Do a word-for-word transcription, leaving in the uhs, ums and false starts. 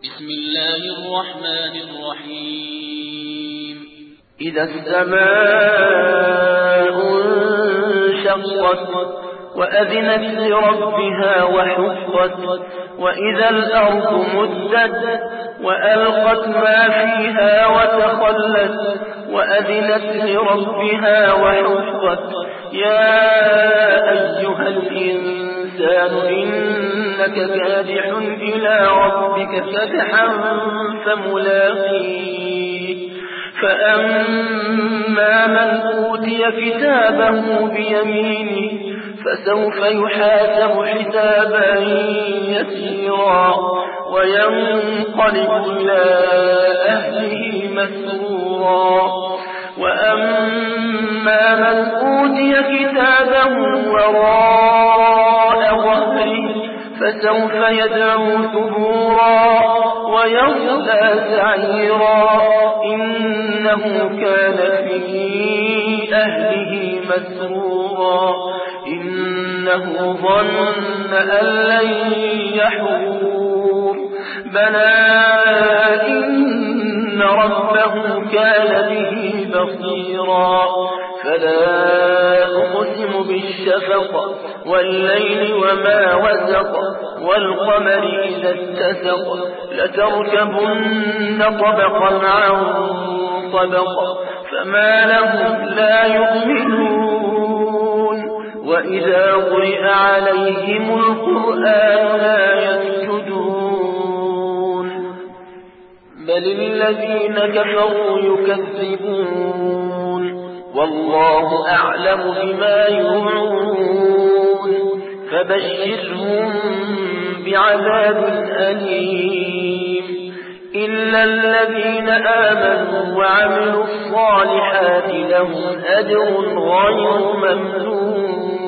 بسم الله الرحمن الرحيم إذا السماء انشقت وأذنت لربها وحقت وإذا الأرض مدت وألقت ما فيها وتخلت وأذنت لربها وحقت يا أيها الإنسان إنك كادح إلى ربك كدحا فملاقيه فأما من أوتي كتابه بيمينه فسوف يحاسب حسابا يسيرا وينقلب إلى أهله مسرورا وأما من أوتي كتابه وراء ظهره فسوف يدعو ثبورا ويصلى سعيرا إنه كان في أهله مسرورا إنه ظن أن لن يحور بلى إن ربه كان به بصيرا فلا أقسم بالشفق والليل وما وسق والقمر إذا اتسق لتركبن طبقا عن طبق فما لهم لا يؤمنون وإذا قرئ عليهم القرآن لا يسجدون بل الذين كفروا يكذبون والله أعلم بما يوعون فبشرهم بعذاب أليم إلا الذين آمنوا وعملوا الصالحات لهم أجر غير ممنون